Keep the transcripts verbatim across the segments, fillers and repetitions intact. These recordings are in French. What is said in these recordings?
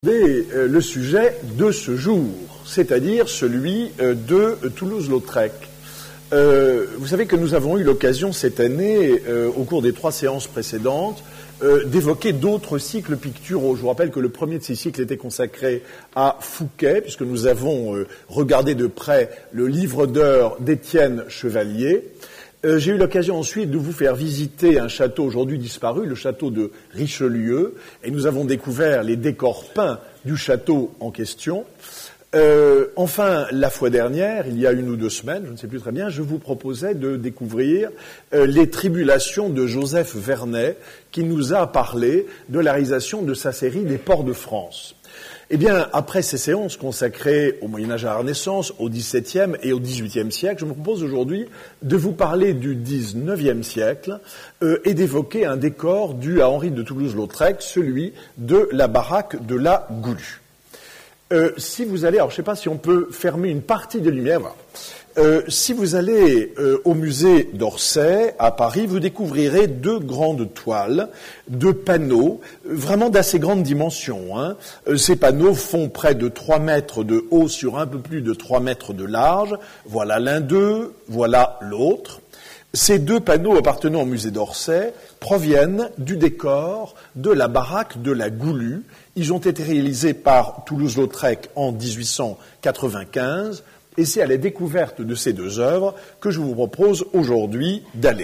Le sujet de ce jour, c'est-à-dire celui de Toulouse-Lautrec. Euh, vous savez que nous avons eu l'occasion cette année, euh, au cours des trois séances précédentes, euh, d'évoquer d'autres cycles picturaux. Je vous rappelle que le premier de ces cycles était consacré à Fouquet, puisque nous avons euh, regardé de près le livre d'heures d'Étienne Chevalier. Euh, j'ai eu l'occasion ensuite de vous faire visiter un château aujourd'hui disparu, le château de Richelieu, et nous avons découvert les décors peints du château en question. Euh, enfin, la fois dernière, il y a une ou deux semaines, je ne sais plus très bien, je vous proposais de découvrir euh, les tribulations de Joseph Vernet, qui nous a parlé de la réalisation de sa série des Ports de France. Eh bien, après ces séances consacrées au Moyen-Âge à la Renaissance, au dix-septième et au dix-huitième siècle, je me propose aujourd'hui de vous parler du dix-neuvième siècle euh, et d'évoquer un décor dû à Henri de Toulouse-Lautrec, celui de la baraque de la Goulue. Euh, si vous allez, alors je ne sais pas si on peut fermer une partie de lumière, voilà. Euh, si vous allez euh, au musée d'Orsay, à Paris, vous découvrirez deux grandes toiles, deux panneaux, vraiment d'assez grande dimension. Hein. Euh, ces panneaux font près de trois mètres de haut sur un peu plus de trois mètres de large. Voilà l'un d'eux, voilà l'autre. Ces deux panneaux appartenant au musée d'Orsay proviennent du décor de la baraque de la Goulue. Ils ont été réalisés par Toulouse-Lautrec en dix-huit cent quatre-vingt-quinze. Et c'est à la découverte de ces deux œuvres que je vous propose aujourd'hui d'aller.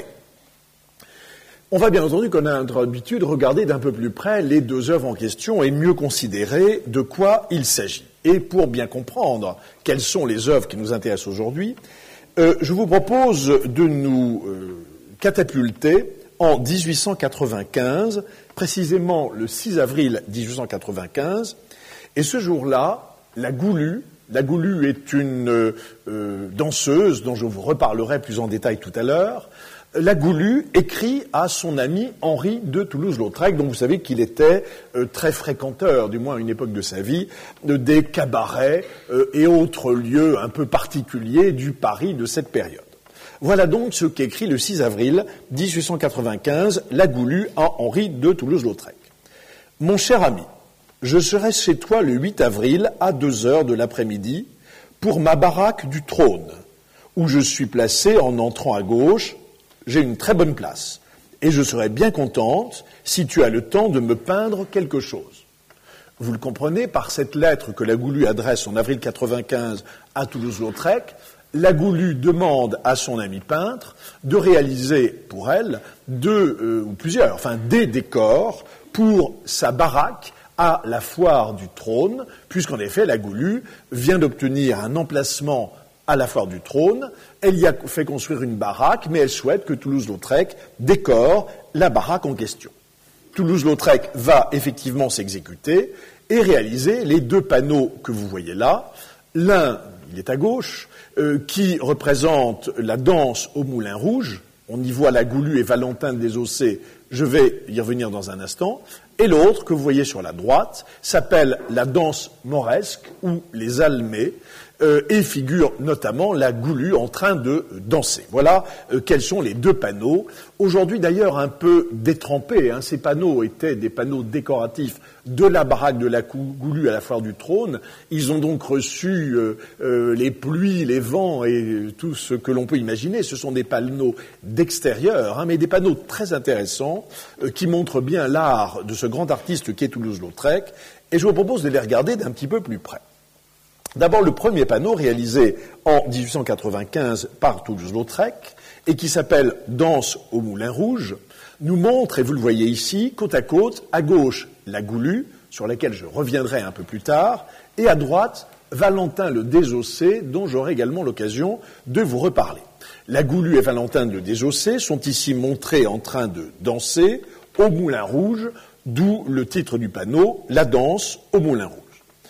On va bien entendu, comme on a notre habitude, regarder d'un peu plus près les deux œuvres en question et mieux considérer de quoi il s'agit. Et pour bien comprendre quelles sont les œuvres qui nous intéressent aujourd'hui, euh, je vous propose de nous euh, catapulter en dix-huit cent quatre-vingt-quinze, précisément le six avril dix-huit cent quatre-vingt-quinze, et ce jour-là, la Goulue. La Goulue est une euh, danseuse dont je vous reparlerai plus en détail tout à l'heure. La Goulue écrit à son ami Henri de Toulouse-Lautrec, dont vous savez qu'il était euh, très fréquenteur, du moins à une époque de sa vie, de, des cabarets euh, et autres lieux un peu particuliers du Paris de cette période. Voilà donc ce qu'écrit le six avril dix-huit cent quatre-vingt-quinze la Goulue à Henri de Toulouse-Lautrec. Mon cher ami, je serai chez toi le huit avril à deux heures de l'après-midi pour ma baraque du trône, où je suis placé en entrant à gauche. J'ai une très bonne place et je serai bien contente si tu as le temps de me peindre quelque chose. Vous le comprenez, par cette lettre que la Goulue adresse en avril quatre-vingt-quinze à Toulouse-Lautrec, la Goulue demande à son ami peintre de réaliser pour elle deux euh, ou plusieurs, enfin des décors pour sa baraque à la foire du trône, puisqu'en effet, la Goulue vient d'obtenir un emplacement à la foire du trône. Elle y a fait construire une baraque, mais elle souhaite que Toulouse-Lautrec décore la baraque en question. Toulouse-Lautrec va effectivement s'exécuter et réaliser les deux panneaux que vous voyez là. L'un, il est à gauche, euh, qui représente la danse au Moulin Rouge. On y voit la Goulue et Valentin de Desossé. Je vais y revenir dans un instant. Et l'autre, que vous voyez sur la droite, s'appelle la danse mauresque ou les almées, euh, et figure notamment la Goulue en train de danser. Voilà euh, quels sont les deux panneaux. Aujourd'hui d'ailleurs un peu détrempés, hein. Ces panneaux étaient des panneaux décoratifs de la baraque de la Goulue à la foire du trône. Ils ont donc reçu euh, euh, les pluies, les vents et tout ce que l'on peut imaginer. Ce sont des panneaux d'extérieur, hein, mais des panneaux très intéressants euh, qui montrent bien l'art de ce grand artiste qui est Toulouse-Lautrec. Et je vous propose de les regarder d'un petit peu plus près. D'abord, le premier panneau réalisé en dix-huit cent quatre-vingt-quinze par Toulouse-Lautrec et qui s'appelle « Danse au Moulin Rouge » nous montre, et vous le voyez ici, côte à côte, à gauche, la Goulue, sur laquelle je reviendrai un peu plus tard, et à droite, Valentin le Desossé, dont j'aurai également l'occasion de vous reparler. La Goulue et Valentin le Desossé sont ici montrés en train de danser au Moulin Rouge, d'où le titre du panneau, « La danse au Moulin Rouge ».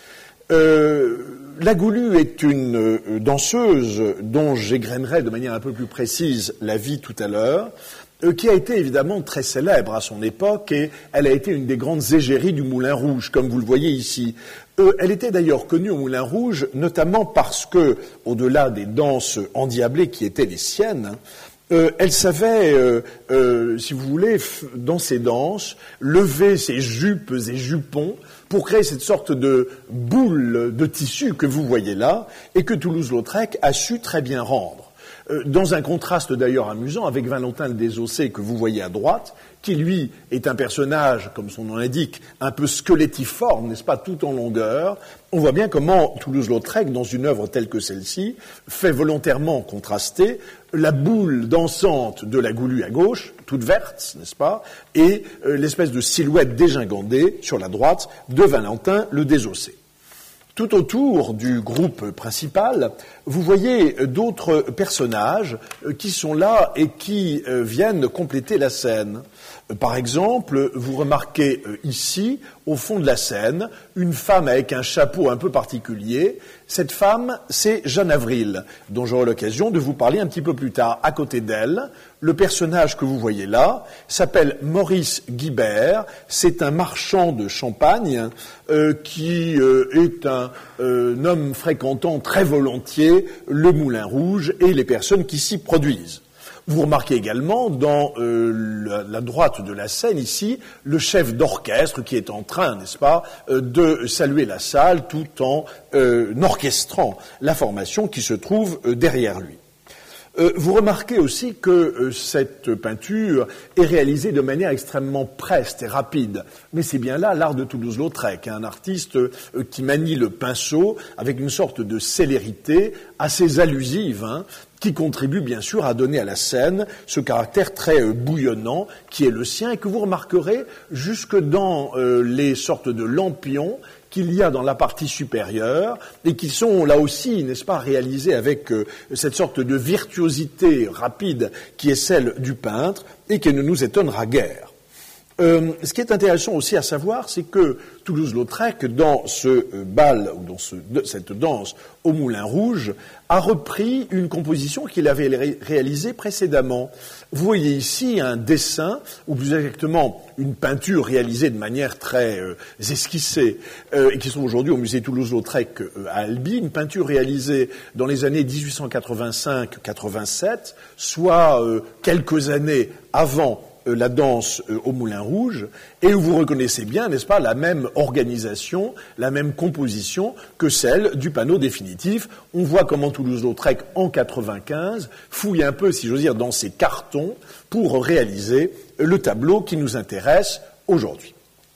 Euh, la Goulue est une euh, danseuse dont j'égrainerai de manière un peu plus précise la vie tout à l'heure, euh, qui a été évidemment très célèbre à son époque et elle a été une des grandes égéries du Moulin Rouge, comme vous le voyez ici. Euh, elle était d'ailleurs connue au Moulin Rouge, notamment parce que, au-delà des danses endiablées qui étaient les siennes, Euh, elle savait, euh, euh, si vous voulez, f- dans ses danses, lever ses jupes et jupons pour créer cette sorte de boule de tissu que vous voyez là et que Toulouse-Lautrec a su très bien rendre. Dans un contraste d'ailleurs amusant avec Valentin le Désossé que vous voyez à droite, qui lui est un personnage, comme son nom l'indique, un peu squelettiforme, n'est-ce pas, tout en longueur. On voit bien comment Toulouse-Lautrec, dans une œuvre telle que celle-ci, fait volontairement contraster la boule dansante de la Goulue à gauche, toute verte, n'est-ce pas, et euh, l'espèce de silhouette dégingandée sur la droite de Valentin le Désossé. Tout autour du groupe principal, vous voyez d'autres personnages qui sont là et qui viennent compléter la scène. Par exemple, vous remarquez ici, au fond de la scène, une femme avec un chapeau un peu particulier. Cette femme, c'est Jeanne Avril, dont j'aurai l'occasion de vous parler un petit peu plus tard. À côté d'elle, le personnage que vous voyez là s'appelle Maurice Guibert. C'est un marchand de champagne euh, qui euh, est un, euh, un homme fréquentant très volontiers le Moulin Rouge et les personnes qui s'y produisent. Vous remarquez également, dans euh, la, la droite de la scène, ici, le chef d'orchestre qui est en train, n'est-ce pas, euh, de saluer la salle tout en euh, orchestrant la formation qui se trouve euh, derrière lui. Euh, vous remarquez aussi que euh, cette peinture est réalisée de manière extrêmement preste et rapide. Mais c'est bien là l'art de Toulouse-Lautrec, hein, un artiste euh, qui manie le pinceau avec une sorte de célérité assez allusive, hein, qui contribue bien sûr à donner à la scène ce caractère très euh, bouillonnant qui est le sien et que vous remarquerez jusque dans euh, les sortes de lampions qu'il y a dans la partie supérieure et qui sont là aussi, n'est-ce pas, réalisés avec euh, cette sorte de virtuosité rapide qui est celle du peintre et qui ne nous étonnera guère. Euh, ce qui est intéressant aussi à savoir, c'est que Toulouse-Lautrec, dans ce euh, bal, ou dans ce, de, cette danse au Moulin Rouge, a repris une composition qu'il avait ré- réalisée précédemment. Vous voyez ici un dessin, ou plus exactement une peinture réalisée de manière très euh, esquissée, euh, et qui sont aujourd'hui au musée Toulouse-Lautrec euh, à Albi, une peinture réalisée dans les années dix-huit cent quatre-vingt-cinq quatre-vingt-sept, soit euh, quelques années avant la danse au Moulin Rouge, et où vous reconnaissez bien, n'est-ce pas, la même organisation, la même composition que celle du panneau définitif. On voit comment Toulouse-Lautrec, en quatre-vingt-quinze, fouille un peu, si j'ose dire, dans ses cartons pour réaliser le tableau qui nous intéresse aujourd'hui.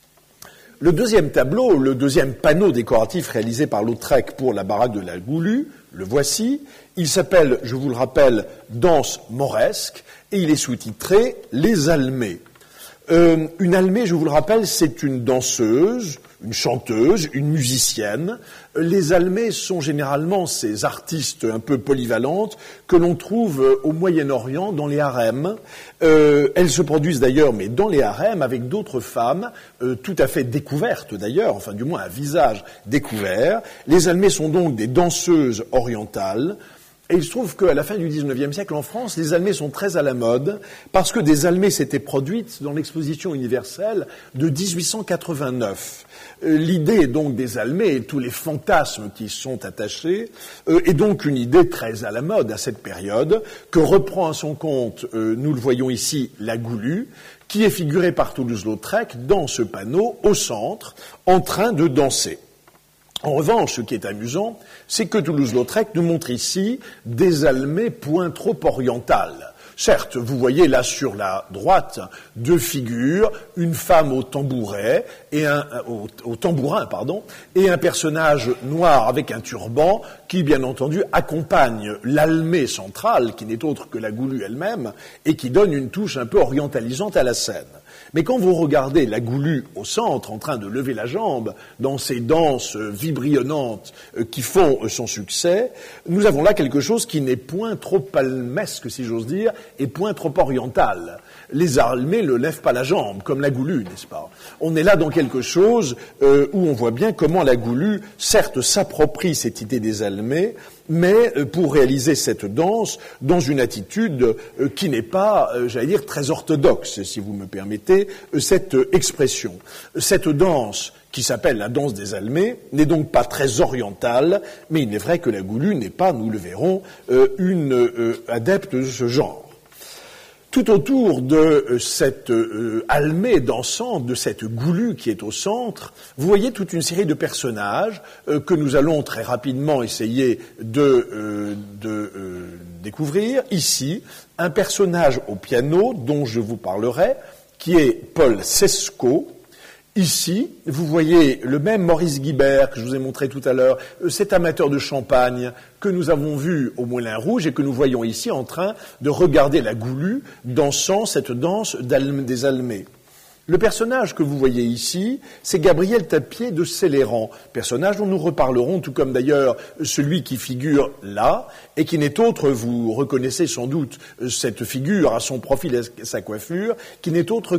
Le deuxième tableau, le deuxième panneau décoratif réalisé par Lautrec pour la baraque de la Goulue, le voici. Il s'appelle, je vous le rappelle, Danse mauresque, et il est sous-titré « Les Almées ». Euh, une almée, je vous le rappelle, c'est une danseuse, une chanteuse, une musicienne. Les almées sont généralement ces artistes un peu polyvalentes que l'on trouve au Moyen-Orient dans les harems. Euh, elles se produisent d'ailleurs, mais dans les harems, avec d'autres femmes, euh, tout à fait découvertes d'ailleurs, enfin du moins à visage découvert. Les almées sont donc des danseuses orientales. Et il se trouve qu'à la fin du dix-neuvième siècle, en France, les almées sont très à la mode, parce que des almées s'étaient produites dans l'exposition universelle de dix-huit cent quatre-vingt-neuf. Euh, l'idée donc des almées et tous les fantasmes qui y sont attachés euh, est donc une idée très à la mode à cette période, que reprend à son compte, euh, nous le voyons ici, la Goulue, qui est figurée par Toulouse-Lautrec dans ce panneau, au centre, en train de danser. En revanche, ce qui est amusant, c'est que Toulouse-Lautrec nous montre ici des almées point trop orientales. Certes, vous voyez là sur la droite deux figures, une femme au tambouret et un au, au tambourin, pardon, et un personnage noir avec un turban qui, bien entendu, accompagne l'almée centrale, qui n'est autre que la Goulue elle-même, et qui donne une touche un peu orientalisante à la scène. Mais quand vous regardez la Goulue au centre, en train de lever la jambe, dans ces danses vibrionnantes qui font son succès, nous avons là quelque chose qui n'est point trop palmesque, si j'ose dire, et point trop oriental. Les almées ne lèvent pas la jambe, comme la Goulue, n'est-ce pas? On est là dans quelque chose euh, où on voit bien comment la Goulue, certes, s'approprie cette idée des almées, mais euh, pour réaliser cette danse dans une attitude euh, qui n'est pas, euh, j'allais dire, très orthodoxe, si vous me permettez, euh, cette euh, expression. Cette danse, qui s'appelle la danse des almées, n'est donc pas très orientale, mais il est vrai que la Goulue n'est pas, nous le verrons, euh, une euh, adepte de ce genre. Tout autour de euh, cette euh, almée dansante, de cette goulue qui est au centre, vous voyez toute une série de personnages euh, que nous allons très rapidement essayer de, euh, de euh, découvrir. Ici, un personnage au piano dont je vous parlerai, qui est Paul Sescaut. Ici, vous voyez le même Maurice Guibert que je vous ai montré tout à l'heure, cet amateur de champagne que nous avons vu au Moulin Rouge et que nous voyons ici en train de regarder la goulue dansant cette danse des Almées. Le personnage que vous voyez ici, c'est Gabriel Tapier de Céléran, personnage dont nous reparlerons, tout comme d'ailleurs celui qui figure là, et qui n'est autre, vous reconnaissez sans doute cette figure à son profil et à sa coiffure, qui n'est autre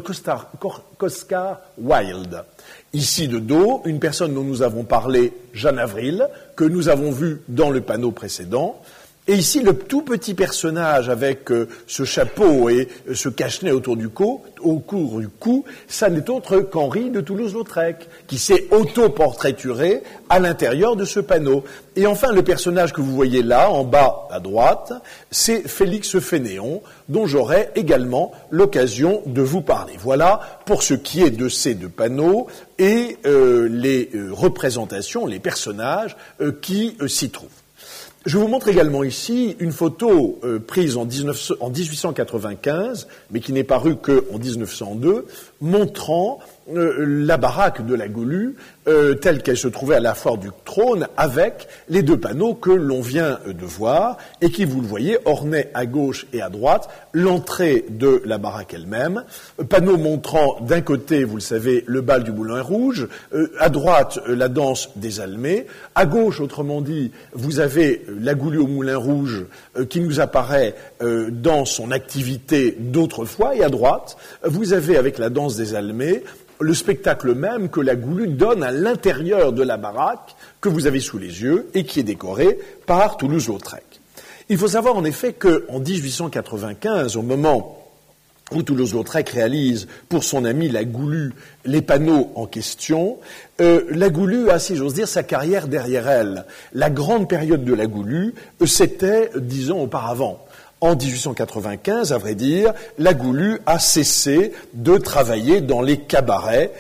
qu'Oscar Wilde. Ici de dos, une personne dont nous avons parlé, Jeanne Avril, que nous avons vu dans le panneau précédent. Et ici, le tout petit personnage avec euh, ce chapeau et euh, ce cache-nez autour du cou, au cours du cou, ça n'est autre qu'Henri de Toulouse-Lautrec, qui s'est auto-portraituré à l'intérieur de ce panneau. Et enfin, le personnage que vous voyez là, en bas à droite, c'est Félix Fénéon, dont j'aurai également l'occasion de vous parler. Voilà pour ce qui est de ces deux panneaux et euh, les euh, représentations, les personnages euh, qui euh, s'y trouvent. Je vous montre également ici une photo euh, prise en, dix-neuf, en dix-huit cent quatre-vingt-quinze, mais qui n'est parue qu'en dix-neuf cent deux, montrant euh, la baraque de la Goulue euh, telle qu'elle se trouvait à la foire du Trône, avec les deux panneaux que l'on vient de voir et qui, vous le voyez, ornaient à gauche et à droite l'entrée de la baraque elle-même. Panneau montrant d'un côté, vous le savez, le bal du Moulin Rouge, euh, à droite euh, la danse des Almées, à gauche, autrement dit, vous avez la Goulue au Moulin Rouge euh, qui nous apparaît euh, dans son activité d'autrefois, et à droite, vous avez avec la danse des Almées le spectacle même que la Goulue donne à l'intérieur de la baraque que vous avez sous les yeux et qui est décorée par Toulouse-Lautrec. Il faut savoir en effet qu'en dix-huit cent quatre-vingt-quinze, au moment où Toulouse-Lautrec réalise pour son ami la Goulue les panneaux en question, euh, la Goulue a, si j'ose dire, sa carrière derrière elle. La grande période de la Goulue, euh, c'était dix ans auparavant. En dix-huit cent quatre-vingt-quinze, à vrai dire, la Goulue a cessé de travailler dans les cabarets.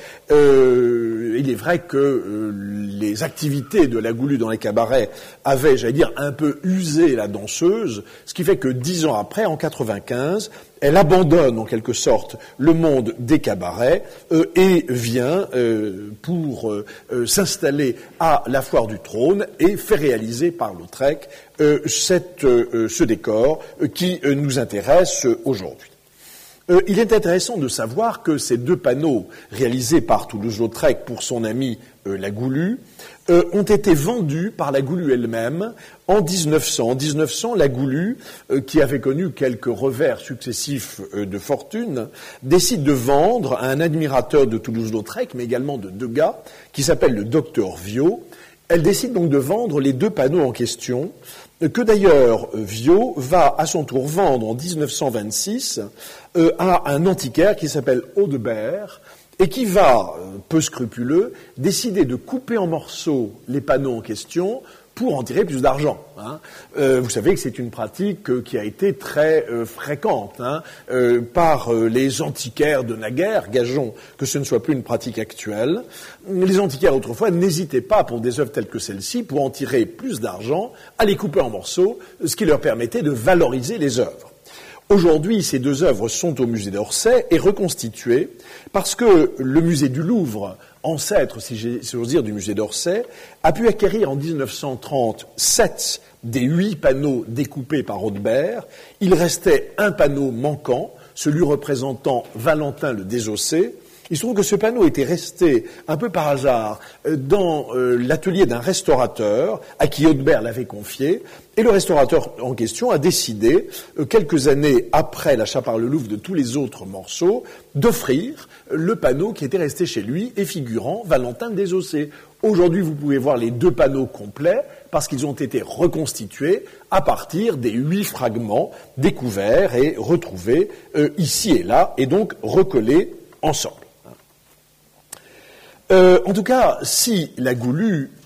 Euh, il est vrai que euh, les activités de la Goulue dans les cabarets avaient, j'allais dire, un peu usé la danseuse, ce qui fait que dix ans après, en quatre-vingt-quinze, elle abandonne en quelque sorte le monde des cabarets euh, et vient euh, pour euh, euh, s'installer à la foire du Trône et fait réaliser par Lautrec euh, cette, euh, ce décor euh, qui euh, nous intéresse euh, aujourd'hui. Euh, il est intéressant de savoir que ces deux panneaux réalisés par Toulouse-Lautrec pour son ami euh, la Goulue euh, ont été vendus par la Goulue elle-même en dix-neuf cents. En dix-neuf cents, la Goulue, euh, qui avait connu quelques revers successifs euh, de fortune, décide de vendre à un admirateur de Toulouse-Lautrec, mais également de Degas, qui s'appelle le docteur Viau. Elle décide donc de vendre les deux panneaux en question, que d'ailleurs Viau va à son tour vendre en dix-neuf cent vingt-six euh, à un antiquaire qui s'appelle Audebert et qui va, euh, peu scrupuleux, décider de couper en morceaux les panneaux en question pour en tirer plus d'argent. Hein. Euh, vous savez que c'est une pratique euh, qui a été très euh, fréquente hein, euh, par euh, les antiquaires de naguère. Gageons que ce ne soit plus une pratique actuelle. Les antiquaires autrefois n'hésitaient pas, pour des œuvres telles que celle-ci, pour en tirer plus d'argent, à les couper en morceaux, ce qui leur permettait de valoriser les œuvres. Aujourd'hui, ces deux œuvres sont au musée d'Orsay et reconstituées parce que le musée du Louvre, ancêtre, si j'ose dire, du musée d'Orsay, a pu acquérir en dix-neuf cent trente sept des huit panneaux découpés par Audebert. Il restait un panneau manquant, celui représentant Valentin le Désossé. Il se trouve que ce panneau était resté, un peu par hasard, dans euh, l'atelier d'un restaurateur à qui Audebert l'avait confié, et le restaurateur en question a décidé, euh, quelques années après l'achat par le Louvre de tous les autres morceaux, d'offrir le panneau qui était resté chez lui et figurant Valentin le Désossé. Aujourd'hui, vous pouvez voir les deux panneaux complets parce qu'ils ont été reconstitués à partir des huit fragments découverts et retrouvés euh, ici et là, et donc recollés ensemble. Euh, en tout cas, si la Goulue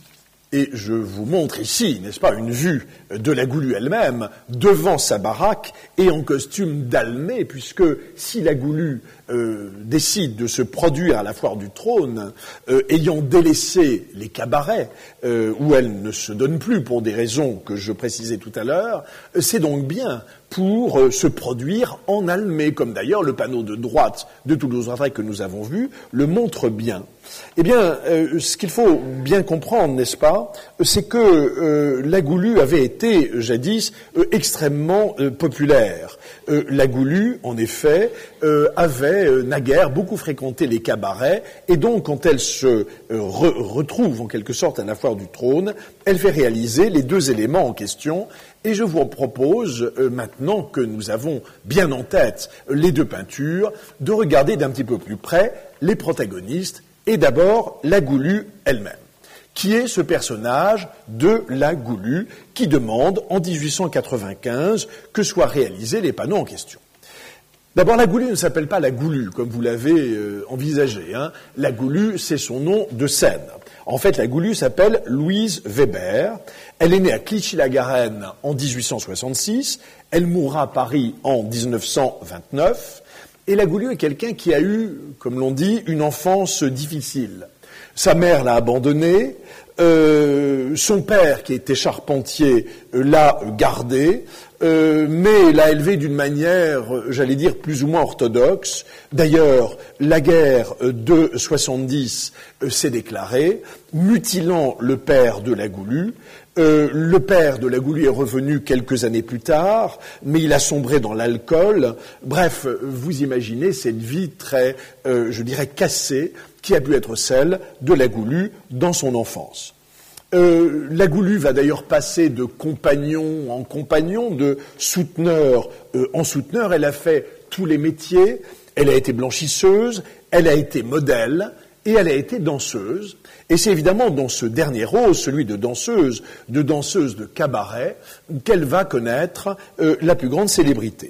Et je vous montre ici, n'est-ce pas, une vue de la Goulue elle-même, devant sa baraque et en costume d'Almé, puisque si la Goulue euh, décide de se produire à la foire du trône, euh, ayant délaissé les cabarets, euh, où elle ne se donne plus pour des raisons que je précisais tout à l'heure, c'est donc bien pour euh, se produire en Almé, comme d'ailleurs le panneau de droite de Toulouse-Lautrec que nous avons vu le montre bien. Eh bien, euh, ce qu'il faut bien comprendre, n'est-ce pas, c'est que euh, la Goulue avait été, jadis, euh, extrêmement euh, populaire. Euh, la Goulue, en effet, euh, avait euh, naguère beaucoup fréquenté les cabarets, et donc, quand elle se euh, re- retrouve, en quelque sorte, à la foire du trône, elle fait réaliser les deux éléments en question. Et je vous propose, euh, maintenant que nous avons bien en tête les deux peintures, de regarder d'un petit peu plus près les protagonistes, et d'abord la Goulue elle-même, qui est ce personnage de la Goulue qui demande en dix-huit cent quatre-vingt-quinze que soient réalisés les panneaux en question. D'abord, la Goulue ne s'appelle pas la Goulue, comme vous l'avez euh, envisagé. Hein. La Goulue, c'est son nom de scène. En fait, la Goulue s'appelle Louise Weber. Elle est née à Clichy-la-Garenne en dix-huit cent soixante-six. Elle mourra à Paris en dix-neuf cent vingt-neuf. Et la Goulue est quelqu'un qui a eu, comme l'on dit, une enfance difficile. Sa mère l'a abandonnée, euh, son père, qui était charpentier, euh, l'a gardée, euh, mais l'a élevée d'une manière, euh, j'allais dire, plus ou moins orthodoxe. D'ailleurs, la guerre euh, de soixante-dix euh, s'est déclarée, mutilant le père de la Goulue. Euh, le père de la Goulue est revenu quelques années plus tard, mais il a sombré dans l'alcool. Bref, vous imaginez cette vie très, euh, je dirais, cassée, qui a pu être celle de la Goulue dans son enfance. Euh, la Goulue va d'ailleurs passer de compagnon en compagnon, de souteneur euh, en souteneur. Elle a fait tous les métiers, elle a été blanchisseuse, elle a été modèle et elle a été danseuse. Et c'est évidemment dans ce dernier rôle, celui de danseuse, de danseuse de cabaret, qu'elle va connaître euh, la plus grande célébrité.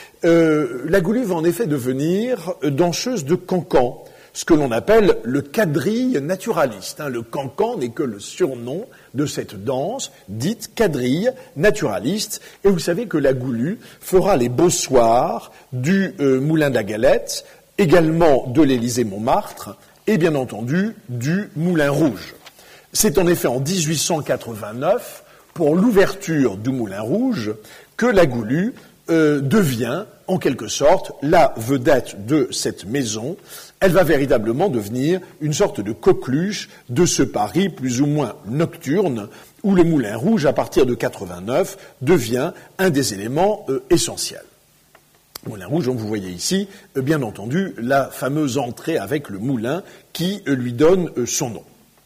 Euh, la Goulue va en effet devenir danseuse de cancan, ce que l'on appelle le quadrille naturaliste. Hein. Le cancan n'est que le surnom de cette danse dite quadrille naturaliste. Et vous savez que la Goulue fera les beaux soirs du euh, Moulin de la Galette, également de l'Élysée-Montmartre, et bien entendu du Moulin Rouge. C'est en effet en dix-huit cent quatre-vingt-neuf, pour l'ouverture du Moulin Rouge, que la Goulue euh, devient, en quelque sorte, la vedette de cette maison. Elle va véritablement devenir une sorte de coqueluche de ce Paris plus ou moins nocturne, où le Moulin Rouge, à partir de quatre-vingt-neuf, devient un des éléments euh, essentiels. Moulin Rouge, donc vous voyez ici, euh, bien entendu, la fameuse entrée avec le moulin qui euh, lui donne euh, son nom.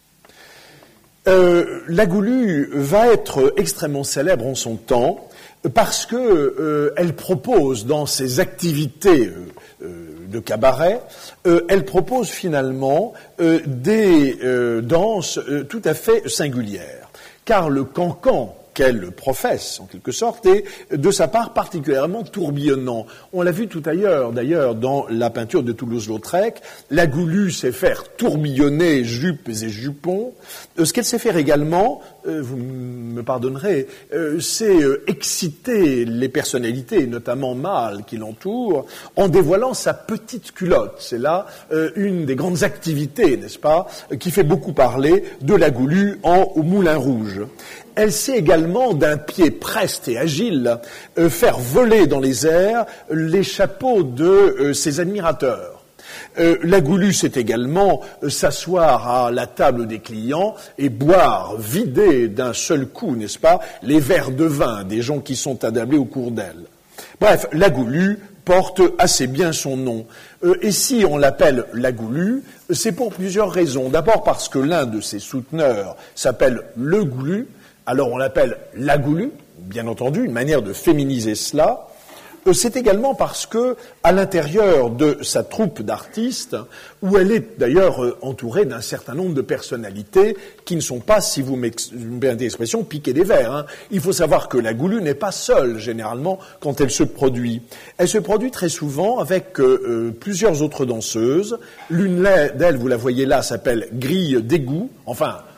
Euh, la Goulue va être extrêmement célèbre en son temps parce que euh, elle propose dans ses activités euh, euh, de cabaret, euh, elle propose finalement euh, des euh, danses euh, tout à fait singulières, car le cancan qu'elle professe, en quelque sorte, est de sa part particulièrement tourbillonnant. On l'a vu tout ailleurs, d'ailleurs, dans la peinture de Toulouse-Lautrec, la Goulue sait faire tourbillonner jupes et jupons. Euh, ce qu'elle sait faire également, euh, vous me pardonnerez, euh, c'est euh, exciter les personnalités, notamment mâles, qui l'entourent, en dévoilant sa petite culotte. C'est là euh, une des grandes activités, n'est-ce pas, qui fait beaucoup parler de la Goulue en, au Moulin Rouge. Elle sait également, d'un pied preste et agile, euh, faire voler dans les airs les chapeaux de euh, ses admirateurs. Euh, la Goulue sait également euh, s'asseoir à la table des clients et boire, vider d'un seul coup, n'est-ce pas, les verres de vin des gens qui sont attablés au cours d'elle. Bref, la Goulue porte assez bien son nom. Euh, et si on l'appelle la Goulue, c'est pour plusieurs raisons. D'abord parce que l'un de ses souteneurs s'appelle le Goulu. Alors on l'appelle la Goulue, bien entendu, une manière de féminiser cela. C'est également parce que, à l'intérieur de sa troupe d'artistes, où elle est d'ailleurs entourée d'un certain nombre de personnalités qui ne sont pas, si vous me permettez l'expression, piquées des vers. Hein. Il faut savoir que la Goulue n'est pas seule, généralement, quand elle se produit. Elle se produit très souvent avec euh, plusieurs autres danseuses. L'une d'elles, vous la voyez là, s'appelle Grille d'égout, enfin,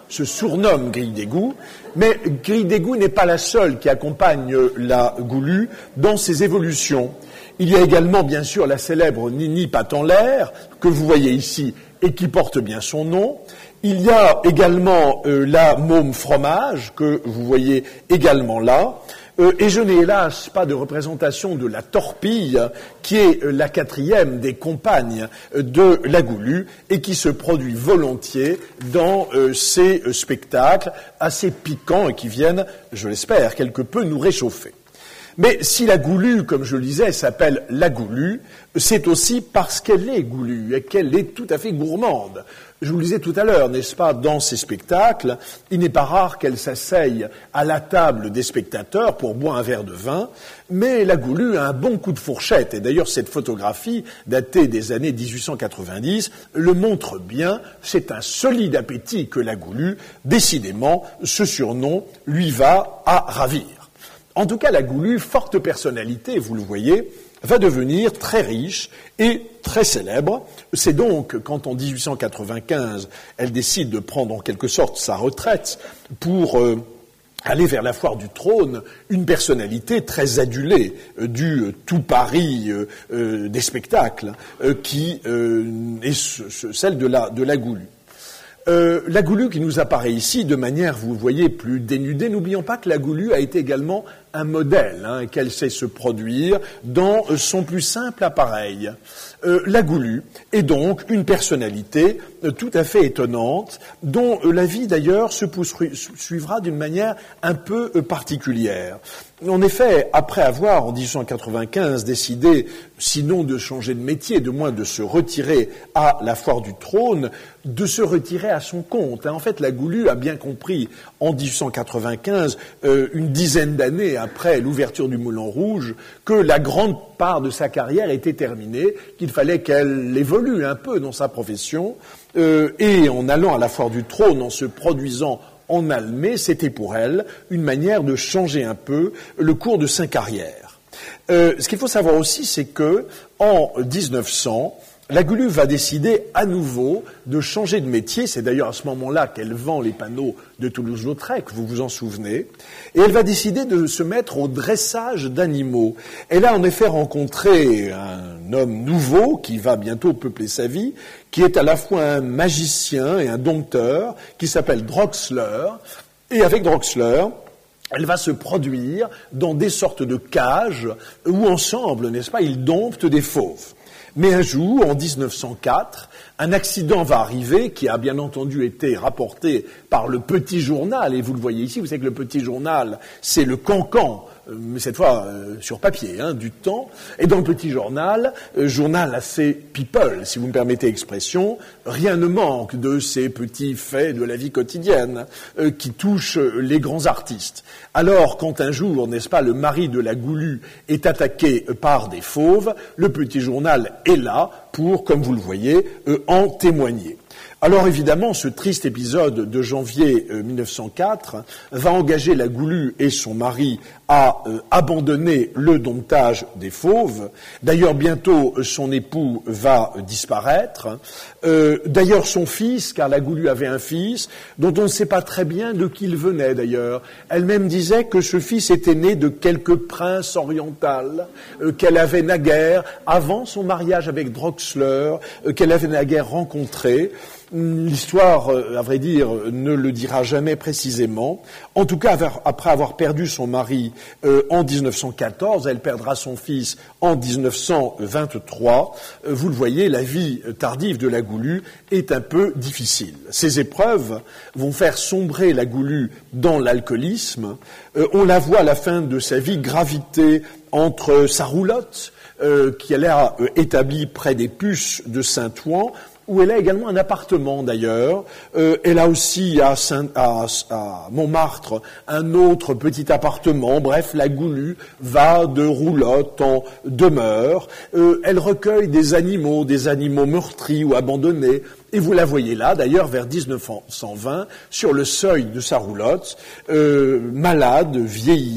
se surnomme grille d'égout, mais grille d'égout n'est pas la seule qui accompagne la Goulue dans ses évolutions. Il y a également, bien sûr, la célèbre Nini patte en l'air, que vous voyez ici, et qui porte bien son nom. Il y a également euh, la môme fromage, que vous voyez également là. Euh, et je n'ai hélas pas de représentation de la torpille, qui est euh, la quatrième des compagnes euh, de la Goulue, et qui se produit volontiers dans euh, ces euh, spectacles assez piquants et qui viennent, je l'espère, quelque peu nous réchauffer. Mais si la Goulue, comme je le disais, s'appelle la Goulue, c'est aussi parce qu'elle est Goulue et qu'elle est tout à fait gourmande. Je vous le disais tout à l'heure, n'est-ce pas, dans ces spectacles, il n'est pas rare qu'elle s'asseye à la table des spectateurs pour boire un verre de vin, mais la Goulue a un bon coup de fourchette. Et d'ailleurs, cette photographie, datée des années dix-huit cent quatre-vingt-dix, le montre bien. C'est un solide appétit que la Goulue. Décidément, ce surnom lui va à ravir. En tout cas, la Goulue, forte personnalité, vous le voyez, va devenir très riche et très célèbre. C'est donc quand, en dix-huit cent quatre-vingt-quinze, elle décide de prendre en quelque sorte sa retraite pour euh, aller vers la foire du trône, une personnalité très adulée euh, du euh, tout Paris euh, euh, des spectacles, euh, qui euh, est ce, ce, celle de la, de la Goulue. Euh, la Goulue qui nous apparaît ici de manière, vous voyez, plus dénudée. N'oublions pas que la Goulue a été également un modèle, hein, qu'elle sait se produire dans son plus simple appareil. Euh, la Goulue est donc une personnalité euh, tout à fait étonnante, dont euh, la vie d'ailleurs se poursuivra d'une manière un peu euh, particulière. En effet, après avoir, en dix-huit cent quatre-vingt-quinze, décidé, sinon de changer de métier, de moins de se retirer à la foire du trône, de se retirer à son compte. En fait, la Goulue a bien compris, en dix-huit cent quatre-vingt-quinze, euh, une dizaine d'années après l'ouverture du Moulin Rouge, que la grande part de sa carrière était terminée, qu'il fallait qu'elle évolue un peu dans sa profession, euh, et en allant à la foire du trône, en se produisant en Almé, c'était pour elle une manière de changer un peu le cours de sa carrière. Euh, ce qu'il faut savoir aussi, c'est que en dix-neuf cents, la Goulue va décider à nouveau de changer de métier. C'est d'ailleurs à ce moment-là qu'elle vend les panneaux de Toulouse-Lautrec, vous vous en souvenez. Et elle va décider de se mettre au dressage d'animaux. Elle a en effet rencontré un homme nouveau qui va bientôt peupler sa vie, qui est à la fois un magicien et un dompteur, qui s'appelle Drosler. Et avec Drosler, elle va se produire dans des sortes de cages où ensemble, n'est-ce pas, ils domptent des fauves. Mais un jour, en dix-neuf cent quatre, un accident va arriver qui a bien entendu été rapporté par le Petit Journal, et vous le voyez ici, vous savez que le Petit Journal, c'est le cancan, mais cette fois euh, sur papier, hein, du Temps. Et dans le Petit Journal, euh, journal assez people, si vous me permettez l'expression, rien ne manque de ces petits faits de la vie quotidienne euh, qui touchent les grands artistes. Alors, quand un jour, n'est-ce pas, le mari de la Goulue est attaqué par des fauves, le Petit Journal est là pour, comme vous le voyez, euh, en témoigner. Alors évidemment, ce triste épisode de janvier euh, mille neuf cent quatre va engager la Goulue et son mari à euh, abandonner le domptage des fauves. D'ailleurs, bientôt, son époux va euh, disparaître. Euh, d'ailleurs, son fils, car la Goulue avait un fils, dont on ne sait pas très bien de qui il venait d'ailleurs. Elle-même disait que ce fils était né de quelque prince oriental, euh, qu'elle avait naguère, avant son mariage avec Drosler, euh, qu'elle avait naguère rencontré. L'histoire, à vrai dire, ne le dira jamais précisément. En tout cas, après avoir perdu son mari euh, en dix-neuf cent quatorze, elle perdra son fils en dix-neuf cent vingt-trois. Euh, vous le voyez, la vie tardive de la Goulue est un peu difficile. Ces épreuves vont faire sombrer la Goulue dans l'alcoolisme. Euh, on la voit à la fin de sa vie graviter entre sa roulotte, euh, qu'elle a euh, établie près des Puces de Saint-Ouen, où elle a également un appartement d'ailleurs. Euh, elle a aussi à, Saint, à, à Montmartre un autre petit appartement. Bref, la Goulue va de roulotte en demeure. Euh, elle recueille des animaux, des animaux meurtris ou abandonnés. Et vous la voyez là, d'ailleurs, vers dix-neuf cent vingt, sur le seuil de sa roulotte, euh, malade, vieillie.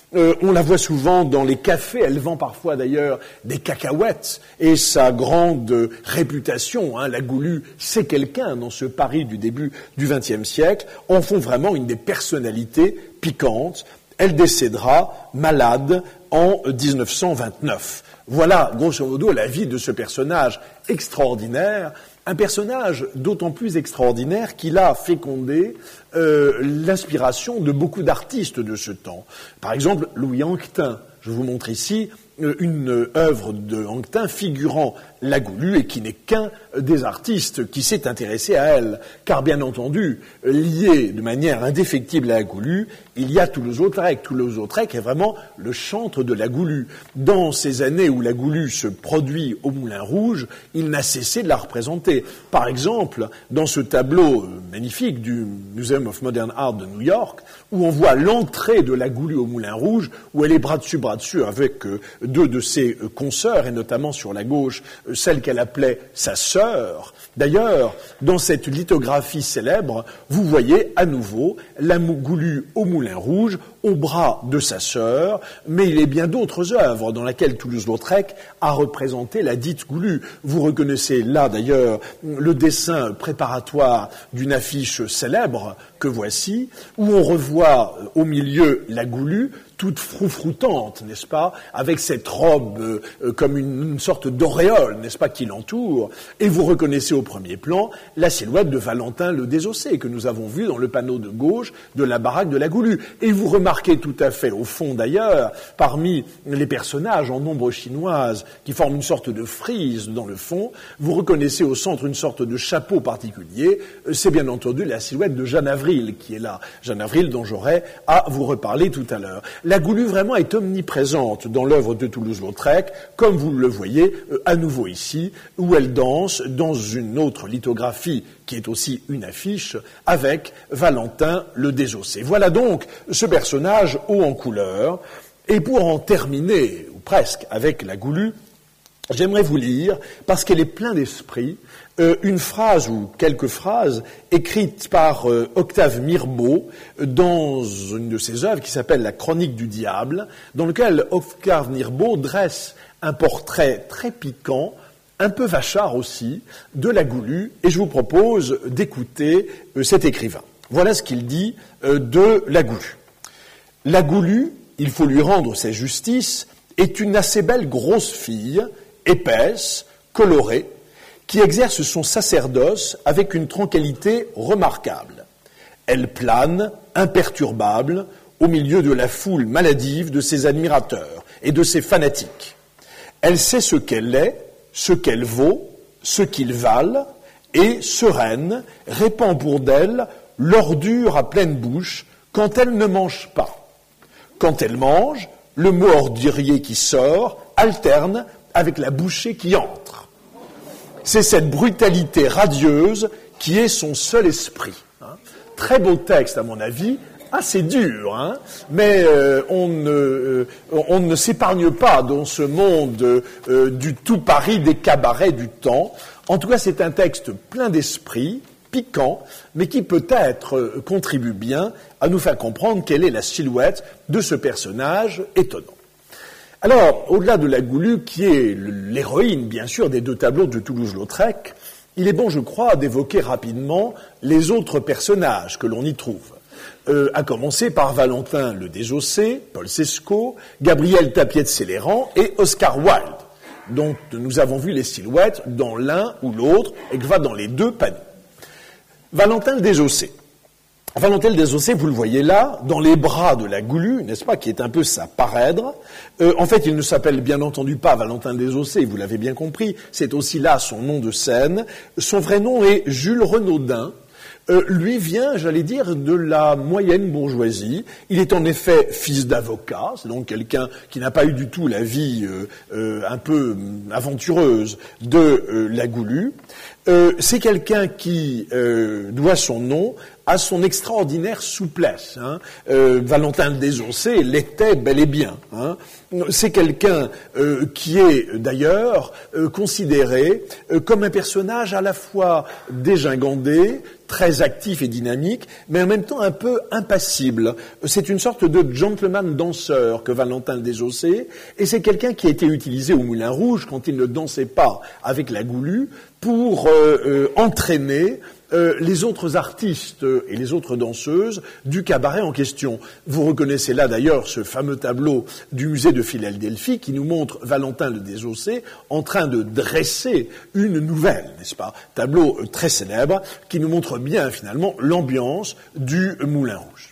Euh, on la voit souvent dans les cafés, elle vend parfois d'ailleurs des cacahuètes, et sa grande réputation, hein, la Goulue, c'est quelqu'un dans ce Paris du début du vingtième siècle, en font vraiment une des personnalités piquantes. Elle décédera malade en dix-neuf cent vingt-neuf. Voilà, grosso modo, la vie de ce personnage extraordinaire, un personnage d'autant plus extraordinaire qu'il a fécondé euh, l'inspiration de beaucoup d'artistes de ce temps. Par exemple, Louis Anquetin. Je vous montre ici euh, une œuvre de Anquetin figurant la Goulue et qui n'est qu'un des artistes qui s'est intéressé à elle. Car bien entendu, lié de manière indéfectible à la Goulue, il y a Toulouse-Lautrec. Toulouse-Lautrec est vraiment le chantre de la Goulue. Dans ces années où la Goulue se produit au Moulin Rouge, il n'a cessé de la représenter. Par exemple, dans ce tableau magnifique du Museum of Modern Art de New York, où on voit l'entrée de la Goulue au Moulin Rouge, où elle est bras dessus, bras dessus avec euh, deux de ses euh, consoeurs, et notamment sur la gauche, euh, celle qu'elle appelait sa sœur. D'ailleurs, dans cette lithographie célèbre, vous voyez à nouveau la Goulue au Moulin Rouge, au bras de sa sœur, mais il y a bien d'autres œuvres dans lesquelles Toulouse-Lautrec a représenté la dite Goulue. Vous reconnaissez là d'ailleurs le dessin préparatoire d'une affiche célèbre que voici, où on revoit au milieu la Goulue, toute froufroutante, n'est-ce pas, avec cette robe euh, comme une, une sorte d'auréole, n'est-ce pas, qui l'entoure, et vous reconnaissez au premier plan la silhouette de Valentin le Désossé, que nous avons vu dans le panneau de gauche de la baraque de la Goulue. Et vous remarquez tout à fait, au fond d'ailleurs, parmi les personnages en ombre chinoise qui forment une sorte de frise dans le fond, vous reconnaissez au centre une sorte de chapeau particulier, c'est bien entendu la silhouette de Jeanne Avril qui est là, Jeanne Avril dont j'aurai à vous reparler tout à l'heure. La Goulue vraiment est omniprésente dans l'œuvre de Toulouse-Lautrec, comme vous le voyez euh, à nouveau ici, où elle danse dans une autre lithographie qui est aussi une affiche, avec Valentin le Désossé. Voilà donc ce personnage haut en couleur. Et pour en terminer, ou presque, avec la Goulue, j'aimerais vous lire, parce qu'elle est pleine d'esprit, euh, une phrase ou quelques phrases écrites par euh, Octave Mirbeau dans une de ses œuvres qui s'appelle La Chronique du Diable, dans lequel Octave Mirbeau dresse un portrait très piquant, un peu vachard aussi, de la Goulue, et je vous propose d'écouter euh, cet écrivain. Voilà ce qu'il dit euh, de la Goulue. La Goulue, il faut lui rendre ses justices, est une assez belle grosse fille, épaisse, colorée, qui exerce son sacerdoce avec une tranquillité remarquable. Elle plane, imperturbable, au milieu de la foule maladive de ses admirateurs et de ses fanatiques. Elle sait ce qu'elle est, ce qu'elle vaut, ce qu'ils valent, et, sereine, répand pour d'elle l'ordure à pleine bouche quand elle ne mange pas. Quand elle mange, le mot ordurier qui sort alterne avec la bouchée qui entre. C'est cette brutalité radieuse qui est son seul esprit. Hein. Très beau texte, à mon avis, assez dur, hein, mais euh, on, ne, euh, on ne s'épargne pas dans ce monde euh, du tout Paris des cabarets du temps. En tout cas, c'est un texte plein d'esprit, piquant, mais qui peut-être euh, contribue bien à nous faire comprendre quelle est la silhouette de ce personnage étonnant. Alors, au-delà de la Goulue, qui est l'héroïne, bien sûr, des deux tableaux de Toulouse-Lautrec, il est bon, je crois, d'évoquer rapidement les autres personnages que l'on y trouve. Euh, à commencer par Valentin le Désossé, Paul Sescaut, Gabriel Tapiet de Céléran et Oscar Wilde, dont nous avons vu les silhouettes dans l'un ou l'autre et que va dans les deux paniers. Valentin le Désossé. Valentin le Désossé, vous le voyez là, dans les bras de la Goulue, n'est-ce pas, qui est un peu sa parèdre. Euh, en fait, il ne s'appelle bien entendu pas Valentin le Désossé, vous l'avez bien compris, c'est aussi là son nom de scène. Son vrai nom est Jules Renaudin. Euh, lui vient, j'allais dire, de la moyenne bourgeoisie. Il est en effet fils d'avocat, c'est donc quelqu'un qui n'a pas eu du tout la vie euh, euh, un peu aventureuse de euh, la Goulue. Euh, c'est quelqu'un qui euh, doit son nom à son extraordinaire souplesse. Hein. Euh, Valentin le Désossé l'était bel et bien. Hein. C'est quelqu'un euh, qui est d'ailleurs euh, considéré euh, comme un personnage à la fois dégingandé, très actif et dynamique, mais en même temps un peu impassible. C'est une sorte de gentleman danseur que Valentin le Désossé, et c'est quelqu'un qui a été utilisé au Moulin Rouge quand il ne dansait pas avec la Goulue pour euh, euh, entraîner Euh, les autres artistes et les autres danseuses du cabaret en question. Vous reconnaissez là d'ailleurs ce fameux tableau du musée de Philadelphie qui nous montre Valentin le Désossé en train de dresser une nouvelle, n'est-ce pas? Tableau euh, très célèbre qui nous montre bien finalement l'ambiance du Moulin Rouge.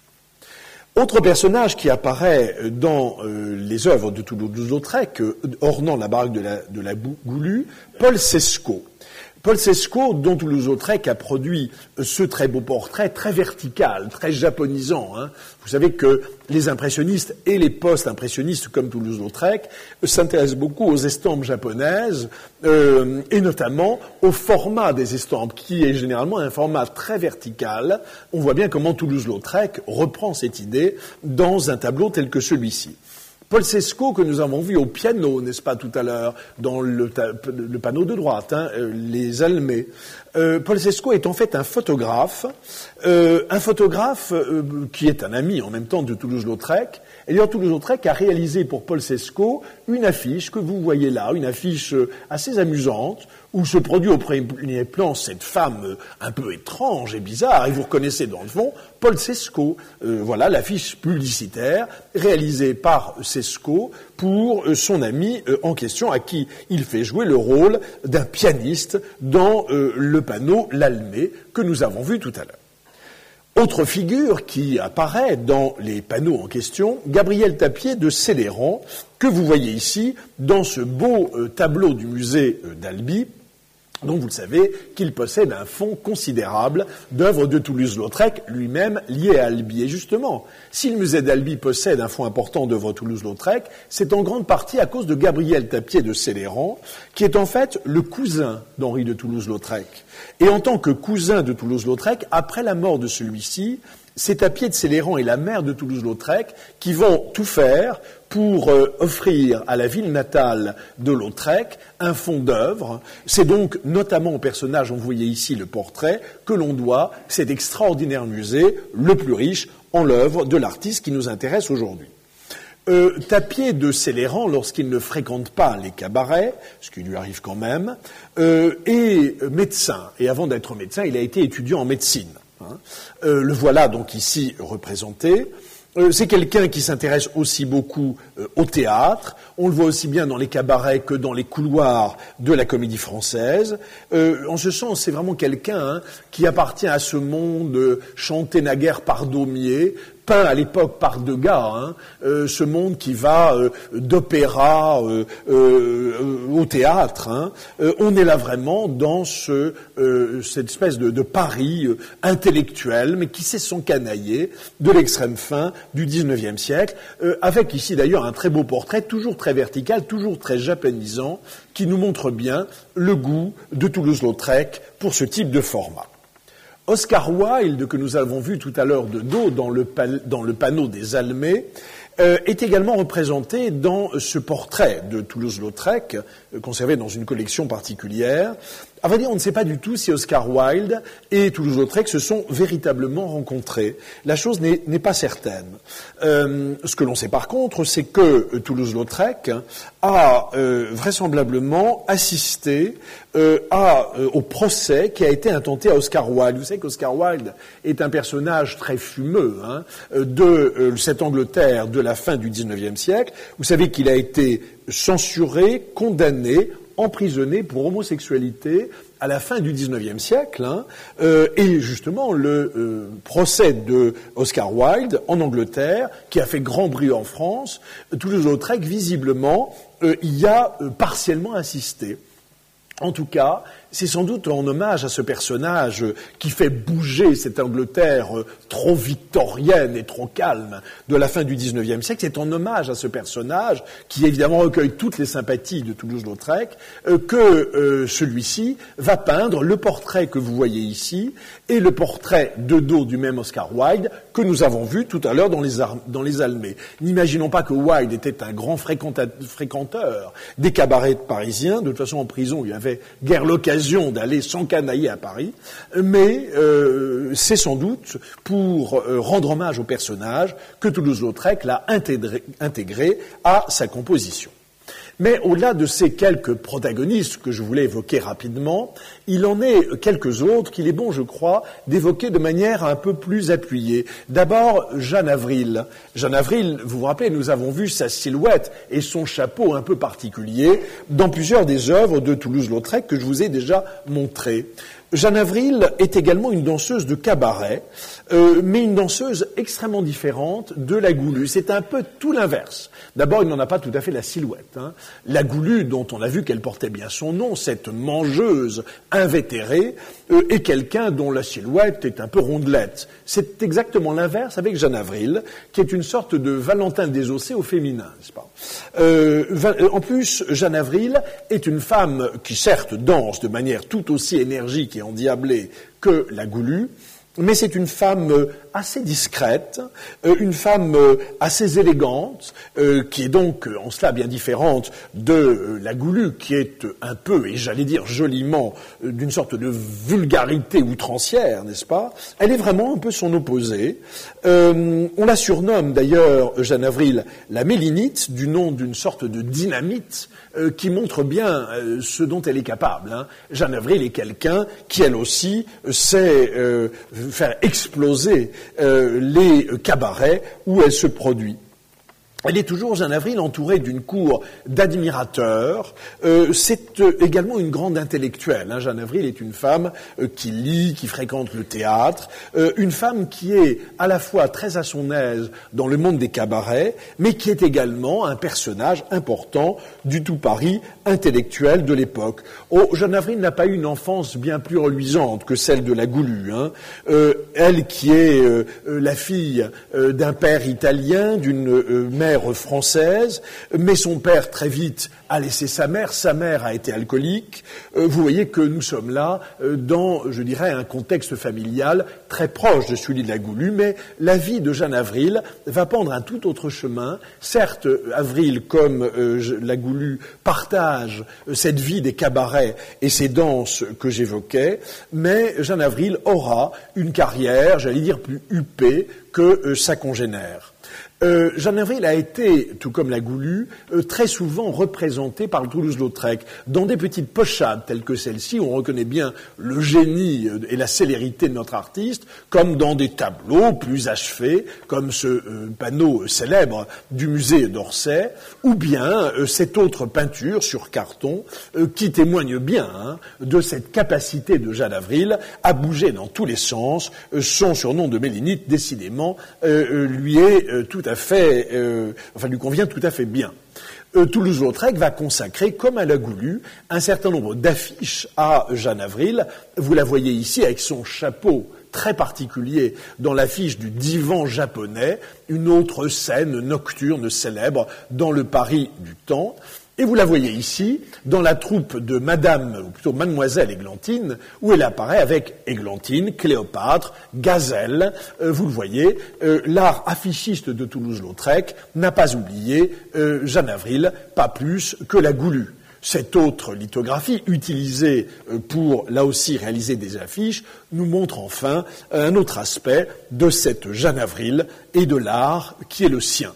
Autre personnage qui apparaît dans euh, les œuvres de Toulouse-Lautrec, euh, ornant la baraque de la, de la Goulue, Paul Sescaut. Paul Sescaut, dont Toulouse-Lautrec a produit ce très beau portrait, très vertical, très japonisant. Hein. Vous savez que les impressionnistes et les post-impressionnistes comme Toulouse-Lautrec s'intéressent beaucoup aux estampes japonaises euh, et notamment au format des estampes, qui est généralement un format très vertical. On voit bien comment Toulouse-Lautrec reprend cette idée dans un tableau tel que celui-ci. Paul Sescaut, que nous avons vu au piano, n'est-ce pas, tout à l'heure, dans le, le panneau de droite, hein, euh, les Almets. Euh, Paul Sescaut est en fait un photographe, euh, un photographe euh, qui est un ami en même temps de Toulouse-Lautrec. Et d'ailleurs, Toulouse-Lautrec a réalisé pour Paul Sescaut une affiche que vous voyez là, une affiche assez amusante, où se produit au premier plan cette femme un peu étrange et bizarre, et vous reconnaissez dans le fond Paul Sescaut. Euh, voilà l'affiche publicitaire réalisée par Sescaut pour euh, son ami euh, en question, à qui il fait jouer le rôle d'un pianiste dans euh, le panneau L'Almé que nous avons vu tout à l'heure. Autre figure qui apparaît dans les panneaux en question, Gabriel Tapier de Céléran, que vous voyez ici dans ce beau euh, tableau du musée euh, d'Albi, dont vous le savez qu'il possède un fonds considérable d'œuvres de Toulouse-Lautrec, lui-même lié à Albi. Et justement, si le musée d'Albi possède un fonds important d'œuvres Toulouse-Lautrec, c'est en grande partie à cause de Gabriel Tapier de Céléran, qui est en fait le cousin d'Henri de Toulouse-Lautrec. Et en tant que cousin de Toulouse-Lautrec, après la mort de celui-ci, c'est Tapier de Céléran et la mère de Toulouse-Lautrec qui vont tout faire pour euh, offrir à la ville natale de Lautrec un fonds d'œuvres. C'est donc notamment au personnage, on voyait ici le portrait, que l'on doit cet extraordinaire musée, le plus riche en l'œuvre de l'artiste qui nous intéresse aujourd'hui. Euh, Tapier de Céléran, lorsqu'il ne fréquente pas les cabarets, ce qui lui arrive quand même, euh, est médecin. Et avant d'être médecin, il a été étudiant en médecine. Hein. Euh, le voilà donc ici représenté. Euh, c'est quelqu'un qui s'intéresse aussi beaucoup euh, au théâtre. On le voit aussi bien dans les cabarets que dans les couloirs de la Comédie Française. Euh, en ce sens, c'est vraiment quelqu'un hein, qui appartient à ce monde euh, chanté naguère par Daumier, peint à l'époque par Degas, hein, euh, ce monde qui va euh, d'opéra euh, euh, au théâtre. Hein. Euh, on est là vraiment dans ce, euh, cette espèce de, de Paris euh, intellectuel, mais qui sait s'encanailler de l'extrême fin du dix-neuvième siècle, euh, avec ici d'ailleurs un très beau portrait, toujours très vertical, toujours très japonisant, qui nous montre bien le goût de Toulouse-Lautrec pour ce type de format. Oscar Wilde, que nous avons vu tout à l'heure de dos dans le, dans le panneau des Almets, euh, est également représenté dans ce portrait de Toulouse-Lautrec, euh, conservé dans une collection particulière. À vrai dire, on ne sait pas du tout si Oscar Wilde et Toulouse-Lautrec se sont véritablement rencontrés. La chose n'est, n'est pas certaine. Euh, ce que l'on sait par contre, c'est que Toulouse-Lautrec a euh, vraisemblablement assisté euh, à, euh, au procès qui a été intenté à Oscar Wilde. Vous savez qu'Oscar Wilde est un personnage très fumeux hein, de euh, cette Angleterre de la fin du dix-neuvième siècle. Vous savez qu'il a été censuré, condamné, emprisonné pour homosexualité à la fin du dix-neuvième siècle, hein, euh, et justement le euh, procès de Oscar Wilde en Angleterre, qui a fait grand bruit en France, Toulouse-Lautrec, visiblement, euh, y a euh, partiellement assisté. En tout cas, c'est sans doute en hommage à ce personnage qui fait bouger cette Angleterre trop victorienne et trop calme de la fin du dix-neuvième siècle. C'est en hommage à ce personnage, qui évidemment recueille toutes les sympathies de Toulouse-Lautrec, euh, que euh, celui-ci va peindre le portrait que vous voyez ici et le portrait de dos du même Oscar Wilde que nous avons vu tout à l'heure dans les, Ar- dans les Almées. N'imaginons pas que Wilde était un grand fréquenta- fréquenteur des cabarets parisiens. De toute façon, en prison, il avait guère l'occasion d'aller s'encanailler à Paris. Mais euh, c'est sans doute pour euh, rendre hommage au personnage que Toulouse-Lautrec l'a intégré, intégré à sa composition. Mais au-delà de ces quelques protagonistes que je voulais évoquer rapidement, il en est quelques autres qu'il est bon, je crois, d'évoquer de manière un peu plus appuyée. D'abord, Jeanne Avril. Jeanne Avril, vous vous rappelez, nous avons vu sa silhouette et son chapeau un peu particulier dans plusieurs des œuvres de Toulouse-Lautrec que je vous ai déjà montrées. Jeanne Avril est également une danseuse de cabaret, euh, mais une danseuse extrêmement différente de la Goulue. C'est un peu tout l'inverse. D'abord, il n'en a pas tout à fait la silhouette. Hein. La Goulue, dont on a vu qu'elle portait bien son nom, cette mangeuse invétérée, euh, est quelqu'un dont la silhouette est un peu rondelette. C'est exactement l'inverse avec Jeanne Avril, qui est une sorte de Valentin Désossé au féminin, n'est-ce pas ? euh, En plus, Jeanne Avril est une femme qui, certes, danse de manière tout aussi énergique et endiablée que la Goulue, mais c'est une femme assez discrète, une femme assez élégante, qui est donc en cela bien différente de la Goulue, qui est un peu, et j'allais dire joliment, d'une sorte de vulgarité outrancière, n'est-ce pas ? Elle est vraiment un peu son opposé. Euh, on la surnomme d'ailleurs, Jeanne Avril, la mélinite, du nom d'une sorte de dynamite, euh, qui montre bien euh, ce dont elle est capable. Hein. Jeanne Avril est quelqu'un qui, elle aussi, sait euh, faire exploser euh, les cabarets où elle se produit. Elle est toujours, Jeanne Avril, entourée d'une cour d'admirateurs. Euh, c'est euh, également une grande intellectuelle. Hein. Jeanne Avril est une femme euh, qui lit, qui fréquente le théâtre, euh, une femme qui est à la fois très à son aise dans le monde des cabarets, mais qui est également un personnage important du tout Paris intellectuel de l'époque. Oh, Jeanne Avril n'a pas eu une enfance bien plus reluisante que celle de la Goulue. Hein. Euh, elle qui est euh, la fille euh, d'un père italien, d'une euh, mère française, mais son père très vite a laissé sa mère, sa mère a été alcoolique. Euh, vous voyez que nous sommes là euh, dans, je dirais, un contexte familial très proche de celui de la Goulue, mais la vie de Jeanne Avril va prendre un tout autre chemin. Certes, Avril, comme euh, la Goulue, partage euh, cette vie des cabarets et ces danses que j'évoquais, mais Jeanne Avril aura une carrière, j'allais dire, plus huppée que euh, sa congénère. Euh, Jeanne Avril a été, tout comme la Goulue, euh, très souvent représentée par Toulouse-Lautrec dans des petites pochades telles que celle-ci, où on reconnaît bien le génie euh, et la célérité de notre artiste, comme dans des tableaux plus achevés, comme ce euh, panneau célèbre du musée d'Orsay, ou bien euh, cette autre peinture sur carton euh, qui témoigne bien hein, de cette capacité de Jeanne Avril à bouger dans tous les sens. Euh, son surnom de mélinite, décidément, euh, euh, lui est euh, tout à fait, euh, enfin lui convient tout à fait bien. Euh, Toulouse-Lautrec va consacrer, comme à la Goulue, un certain nombre d'affiches à Jeanne Avril. Vous la voyez ici avec son chapeau très particulier dans l'affiche du divan japonais, une autre scène nocturne célèbre dans le Paris du temps. Et vous la voyez ici, dans la troupe de Madame, ou plutôt Mademoiselle Églantine, où elle apparaît avec Églantine, Cléopâtre, Gazelle. Euh, vous le voyez, euh, l'art affichiste de Toulouse-Lautrec n'a pas oublié euh, Jeanne Avril, pas plus que la Goulue. Cette autre lithographie, utilisée pour, là aussi, réaliser des affiches, nous montre enfin un autre aspect de cette Jeanne Avril et de l'art qui est le sien.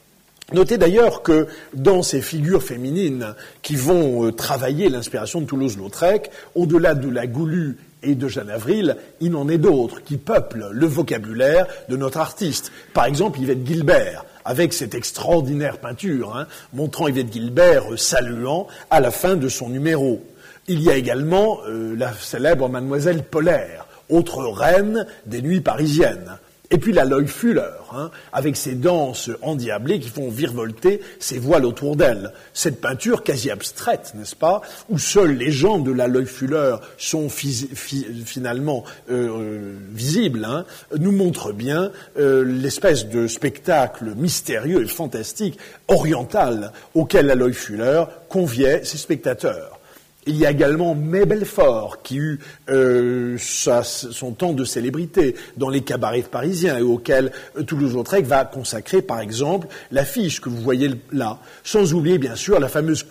Notez d'ailleurs que dans ces figures féminines qui vont euh, travailler l'inspiration de Toulouse-Lautrec, au-delà de la Goulue et de Jeanne Avril, il en est d'autres qui peuplent le vocabulaire de notre artiste. Par exemple, Yvette Guilbert, avec cette extraordinaire peinture, hein, montrant Yvette Guilbert euh, saluant à la fin de son numéro. Il y a également euh, la célèbre Mademoiselle Polaire, autre reine des nuits parisiennes. Et puis la l'œil Fuller, hein, avec ses danses endiablées qui font virevolter ses voiles autour d'elle. Cette peinture quasi abstraite, n'est-ce pas, où seules les jambes de la l'œil Fuller sont fi- fi- finalement euh, visibles, hein, nous montre bien euh, l'espèce de spectacle mystérieux et fantastique, oriental, auquel la l'œil Fuller conviait ses spectateurs. Il y a également May Belfort, qui eut euh, sa, son temps de célébrité dans les cabarets parisiens et auquel euh, Toulouse-Lautrec va consacrer, par exemple, l'affiche que vous voyez là. Sans oublier, bien sûr, la fameuse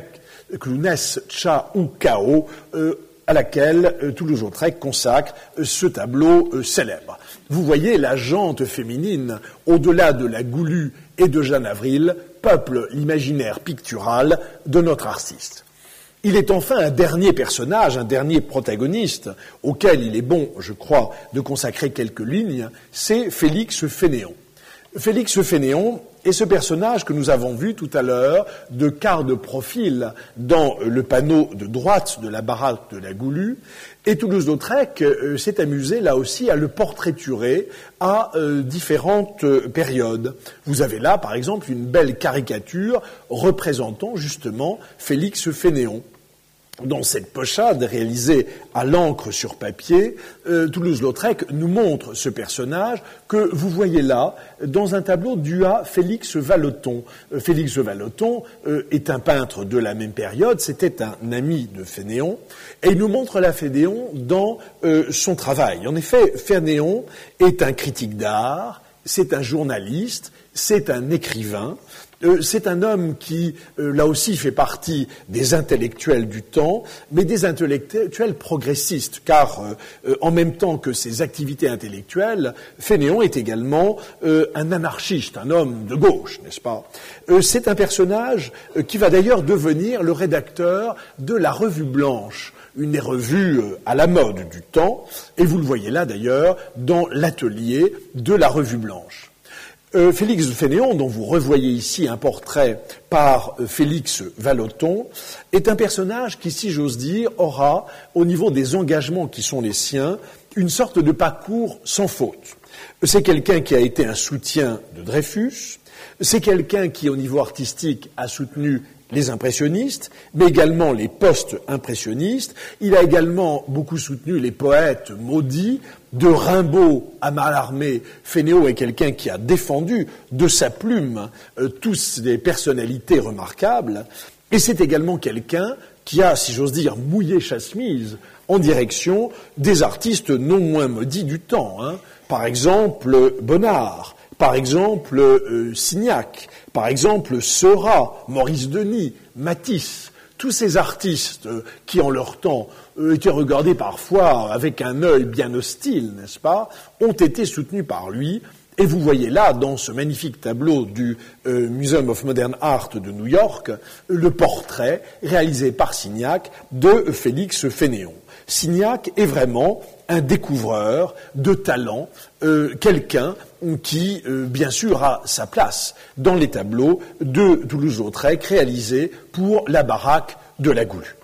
clownesse Cha ou Kao, euh, à laquelle euh, Toulouse-Lautrec consacre euh, ce tableau euh, célèbre. Vous voyez, la jante féminine, au-delà de la Goulue et de Jeanne Avril, peuple l'imaginaire pictural de notre artiste. Il est enfin un dernier personnage, un dernier protagoniste, auquel il est bon, je crois, de consacrer quelques lignes, c'est Félix Fénéon. Félix Fénéon est ce personnage que nous avons vu tout à l'heure de quart de profil dans le panneau de droite de la baraque de la Goulue, et Toulouse-Lautrec euh, s'est amusé là aussi à le portraiturer à euh, différentes euh, périodes. Vous avez là, par exemple, une belle caricature représentant justement Félix Fénéon. Dans cette pochade réalisée à l'encre sur papier, euh, Toulouse-Lautrec nous montre ce personnage que vous voyez là dans un tableau dû à Félix Vallotton. Euh, Félix Vallotton euh, est un peintre de la même période, c'était un ami de Fénéon, et il nous montre la Fénéon dans euh, son travail. En effet, Fénéon est un critique d'art, c'est un journaliste, c'est un écrivain. Euh, c'est un homme qui, euh, là aussi, fait partie des intellectuels du temps, mais des intellectuels progressistes, car euh, euh, en même temps que ses activités intellectuelles, Fénéon est également euh, un anarchiste, un homme de gauche, n'est-ce pas ? euh, C'est un personnage euh, qui va d'ailleurs devenir le rédacteur de la Revue Blanche, une des revues euh, à la mode du temps, et vous le voyez là d'ailleurs dans l'atelier de la Revue Blanche. Euh, Félix Fénéon, dont vous revoyez ici un portrait par euh, Félix Vallotton, est un personnage qui, si j'ose dire, aura, au niveau des engagements qui sont les siens, une sorte de parcours sans faute. C'est quelqu'un qui a été un soutien de Dreyfus, c'est quelqu'un qui, au niveau artistique, a soutenu les impressionnistes, mais également les post-impressionnistes. Il a également beaucoup soutenu les poètes maudits, de Rimbaud à Mallarmé. Fénéon est quelqu'un qui a défendu de sa plume euh, tous des personnalités remarquables, et c'est également quelqu'un qui a, si j'ose dire, mouillé chasse-mise en direction des artistes non moins maudits du temps, hein. Par exemple, Bonnard, par exemple, euh, Signac, par exemple, Seurat, Maurice Denis, Matisse, tous ces artistes euh, qui, en leur temps, euh, étaient regardés parfois avec un œil bien hostile, n'est-ce pas, ont été soutenus par lui. Et vous voyez là, dans ce magnifique tableau du euh, Museum of Modern Art de New York, le portrait réalisé par Signac de Félix Fénéon. Signac est vraiment un découvreur de talent, euh, quelqu'un qui, euh, bien sûr, a sa place dans les tableaux de Toulouse-Lautrec réalisés pour la baraque de la Goulue.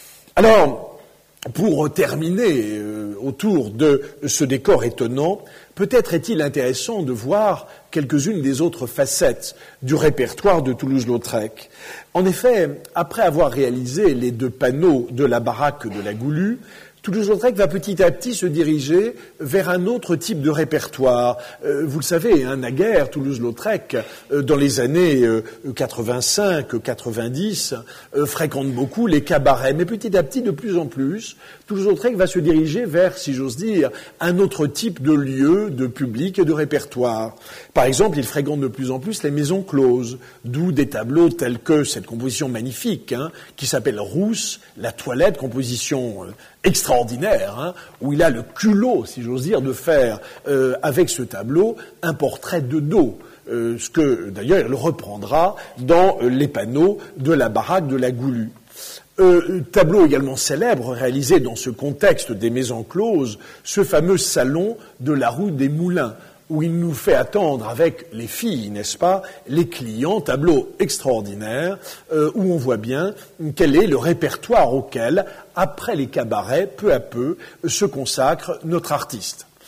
Alors, pour terminer euh, autour de ce décor étonnant, peut-être est-il intéressant de voir quelques-unes des autres facettes du répertoire de Toulouse-Lautrec. En effet, après avoir réalisé les deux panneaux de la baraque de la Goulue, Toulouse-Lautrec va petit à petit se diriger vers un autre type de répertoire. Euh, vous le savez, hein, naguère, Toulouse-Lautrec, euh, dans les années euh, quatre-vingt-cinq quatre-vingt-dix, euh, fréquente beaucoup les cabarets. Mais petit à petit, de plus en plus, Toulouse-Lautrec va se diriger vers, si j'ose dire, un autre type de lieu, de public et de répertoire. Par exemple, il fréquente de plus en plus les maisons closes, d'où des tableaux tels que cette composition magnifique, hein, qui s'appelle Rousse, la toilette, composition euh, extraordinaire, hein, où il a le culot, si j'ose dire, de faire euh, avec ce tableau un portrait de dos, euh, ce que d'ailleurs il reprendra dans euh, les panneaux de la baraque de la Goulue. Euh, tableau également célèbre réalisé dans ce contexte des maisons closes, ce fameux salon de la rue des Moulins, où il nous fait attendre avec les filles, n'est-ce pas, les clients, tableau extraordinaire, euh, où on voit bien quel est le répertoire auquel, après les cabarets, peu à peu, se consacre notre artiste.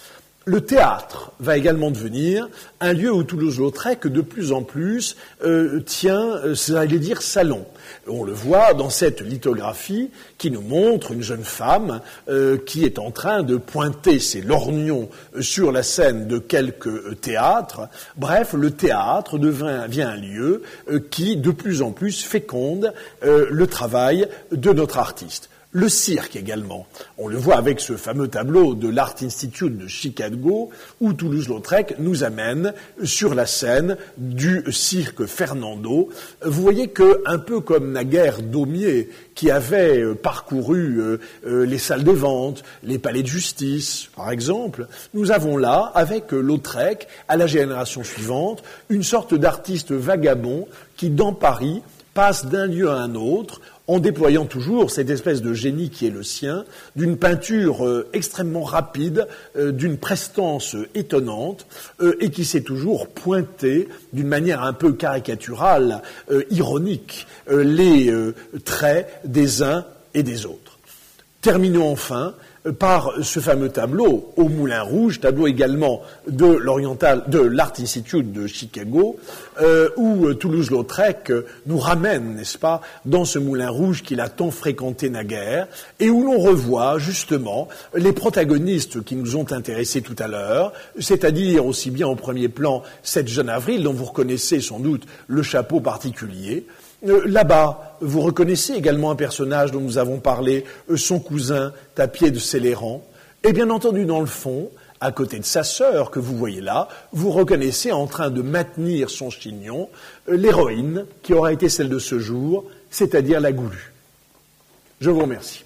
Le théâtre va également devenir un lieu où Toulouse-Lautrec de plus en plus euh, tient, euh, j'allais dire, salon. On le voit dans cette lithographie qui nous montre une jeune femme euh, qui est en train de pointer ses lorgnons sur la scène de quelques théâtres. Bref, le théâtre devient un lieu euh, qui de plus en plus féconde euh, le travail de notre artiste. Le cirque également. On le voit avec ce fameux tableau de l'Art Institute de Chicago où Toulouse-Lautrec nous amène sur la scène du cirque Fernando. Vous voyez que, un peu comme naguère Daumier, qui avait parcouru les salles de vente, les palais de justice, par exemple, nous avons là, avec Lautrec, à la génération suivante, une sorte d'artiste vagabond qui, dans Paris, passe d'un lieu à un autre, en déployant toujours cette espèce de génie qui est le sien, d'une peinture euh, extrêmement rapide, euh, d'une prestance euh, étonnante, euh, et qui s'est toujours pointé d'une manière un peu caricaturale, euh, ironique, euh, les euh, traits des uns et des autres. Terminons enfin par ce fameux tableau au Moulin Rouge, tableau également de l'Oriental, de l'Art Institute de Chicago, euh, où Toulouse-Lautrec nous ramène, n'est-ce pas, dans ce Moulin Rouge qu'il a tant fréquenté naguère, et où l'on revoit justement les protagonistes qui nous ont intéressés tout à l'heure, c'est-à-dire aussi bien au premier plan cette jeune Avril, dont vous reconnaissez sans doute le chapeau particulier. Euh, là-bas, vous reconnaissez également un personnage dont nous avons parlé, euh, son cousin, Tapier de Céléran. Et bien entendu, dans le fond, à côté de sa sœur que vous voyez là, vous reconnaissez en train de maintenir son chignon euh, l'héroïne qui aura été celle de ce jour, c'est-à-dire la Goulue. Je vous remercie.